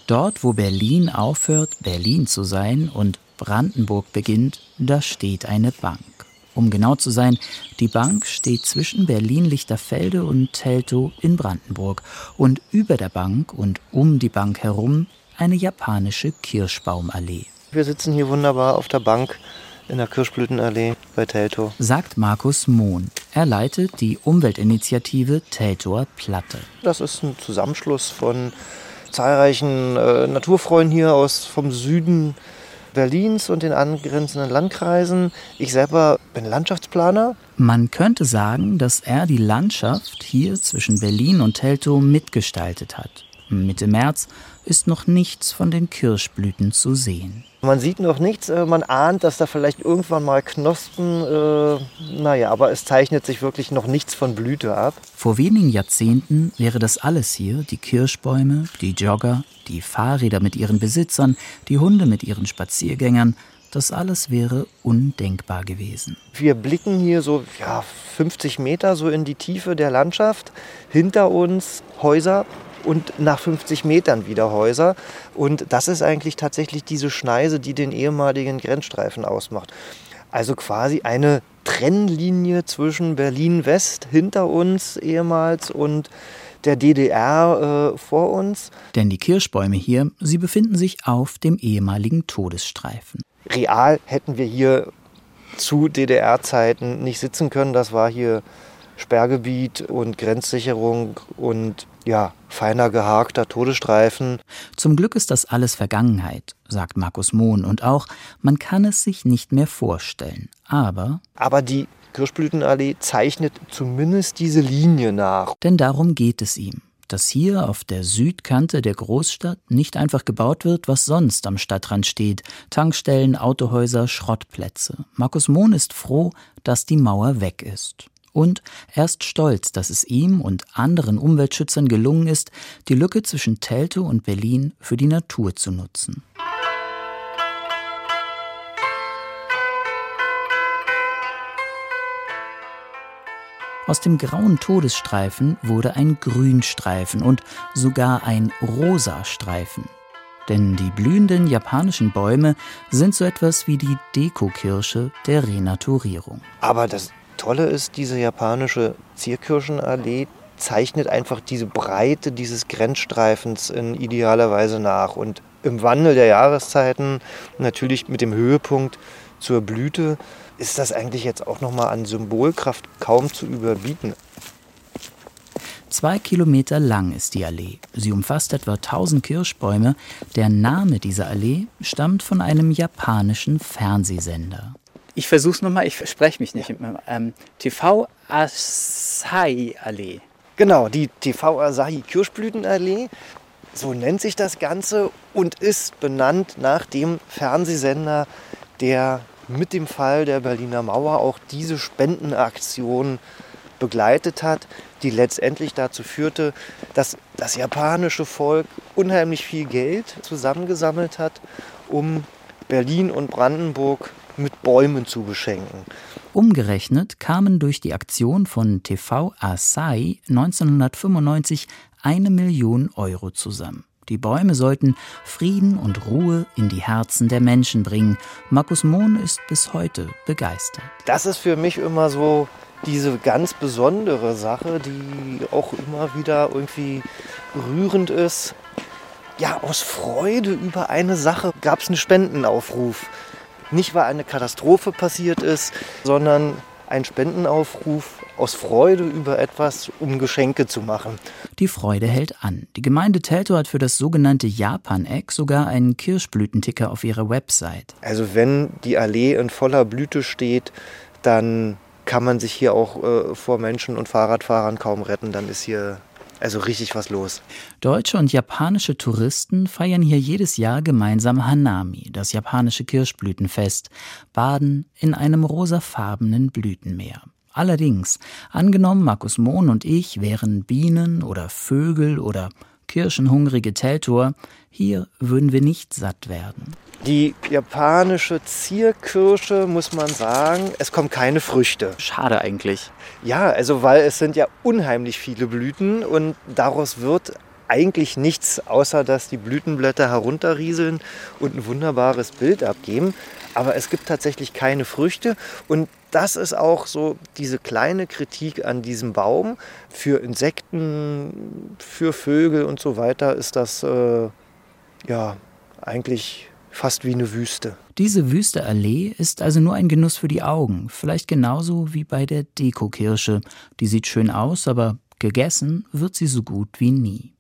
Dort, wo Berlin aufhört, Berlin zu sein und Brandenburg beginnt, da steht eine Bank. Um genau zu sein, die Bank steht zwischen Berlin-Lichterfelde und Teltow in Brandenburg. Und über der Bank und um die Bank herum eine japanische Kirschbaumallee. Wir sitzen hier wunderbar auf der Bank in der Kirschblütenallee bei Teltow. Sagt Markus Mohn. Er leitet die Umweltinitiative Teltower Platte. Das ist ein Zusammenschluss von zahlreichen Naturfreunden hier vom Süden Berlins und den angrenzenden Landkreisen. Ich selber bin Landschaftsplaner. Man könnte sagen, dass er die Landschaft hier zwischen Berlin und Teltow mitgestaltet hat. Mitte März ist noch nichts von den Kirschblüten zu sehen. Man sieht noch nichts, man ahnt, dass da vielleicht irgendwann mal Knospen, aber es zeichnet sich wirklich noch nichts von Blüte ab. Vor wenigen Jahrzehnten wäre das alles hier, die Kirschbäume, die Jogger, die Fahrräder mit ihren Besitzern, die Hunde mit ihren Spaziergängern, das alles wäre undenkbar gewesen. Wir blicken hier so 50 Meter so in die Tiefe der Landschaft, hinter uns Häuser. Und nach 50 Metern wieder Häuser. Und das ist eigentlich tatsächlich diese Schneise, die den ehemaligen Grenzstreifen ausmacht. Also quasi eine Trennlinie zwischen Berlin-West hinter uns ehemals und der DDR vor uns. Denn die Kirschbäume hier, sie befinden sich auf dem ehemaligen Todesstreifen. Real hätten wir hier zu DDR-Zeiten nicht sitzen können. Das war hier Sperrgebiet und Grenzsicherung und feiner geharkter Todesstreifen. Zum Glück ist das alles Vergangenheit, sagt Markus Mohn. Und auch, man kann es sich nicht mehr vorstellen. Aber die Kirschblütenallee zeichnet zumindest diese Linie nach. Denn darum geht es ihm. Dass hier auf der Südkante der Großstadt nicht einfach gebaut wird, was sonst am Stadtrand steht. Tankstellen, Autohäuser, Schrottplätze. Markus Mohn ist froh, dass die Mauer weg ist. Und er ist stolz, dass es ihm und anderen Umweltschützern gelungen ist, die Lücke zwischen Teltow und Berlin für die Natur zu nutzen. Aus dem grauen Todesstreifen wurde ein Grünstreifen und sogar ein rosa Streifen. Denn die blühenden japanischen Bäume sind so etwas wie die Dekokirsche der Renaturierung. Aber das Tolle ist, diese japanische Zierkirschenallee zeichnet einfach diese Breite dieses Grenzstreifens in idealer Weise nach. Und im Wandel der Jahreszeiten, natürlich mit dem Höhepunkt zur Blüte, ist das eigentlich jetzt auch nochmal an Symbolkraft kaum zu überbieten. 2 Kilometer lang ist die Allee. Sie umfasst etwa 1000 Kirschbäume. Der Name dieser Allee stammt von einem japanischen Fernsehsender. Ich versuch's nochmal, ich verspreche mich nicht. TV Asahi Allee. Genau, die TV Asahi Kirschblütenallee, so nennt sich das Ganze und ist benannt nach dem Fernsehsender, der mit dem Fall der Berliner Mauer auch diese Spendenaktion begleitet hat, die letztendlich dazu führte, dass das japanische Volk unheimlich viel Geld zusammengesammelt hat, um Berlin und Brandenburg mit Bäumen zu beschenken. Umgerechnet kamen durch die Aktion von TV Asahi 1995 1 Million Euro zusammen. Die Bäume sollten Frieden und Ruhe in die Herzen der Menschen bringen. Markus Mohn ist bis heute begeistert. Das ist für mich immer so diese ganz besondere Sache, die auch immer wieder irgendwie rührend ist. Ja, aus Freude über eine Sache gab es einen Spendenaufruf. Nicht, weil eine Katastrophe passiert ist, sondern ein Spendenaufruf aus Freude über etwas, um Geschenke zu machen. Die Freude hält an. Die Gemeinde Teltow hat für das sogenannte Japan-Egg sogar einen Kirschblütenticker auf ihrer Website. Also wenn die Allee in voller Blüte steht, dann kann man sich hier auch vor Menschen und Fahrradfahrern kaum retten. Dann ist hier also richtig was los. Deutsche und japanische Touristen feiern hier jedes Jahr gemeinsam Hanami, das japanische Kirschblütenfest, baden in einem rosafarbenen Blütenmeer. Allerdings, angenommen Markus Mohn und ich wären Bienen oder Vögel oder kirschenhungrige Teltower, hier würden wir nicht satt werden. Die japanische Zierkirsche, muss man sagen, es kommen keine Früchte. Schade eigentlich. Ja, also weil es sind ja unheimlich viele Blüten und daraus wird eigentlich nichts, außer dass die Blütenblätter herunterrieseln und ein wunderbares Bild abgeben. Aber es gibt tatsächlich keine Früchte. Und das ist auch so diese kleine Kritik an diesem Baum. Für Insekten, für Vögel und so weiter ist das eigentlich fast wie eine Wüste. Diese wüste Allee ist also nur ein Genuss für die Augen. Vielleicht genauso wie bei der Dekokirsche. Die sieht schön aus, aber gegessen wird sie so gut wie nie.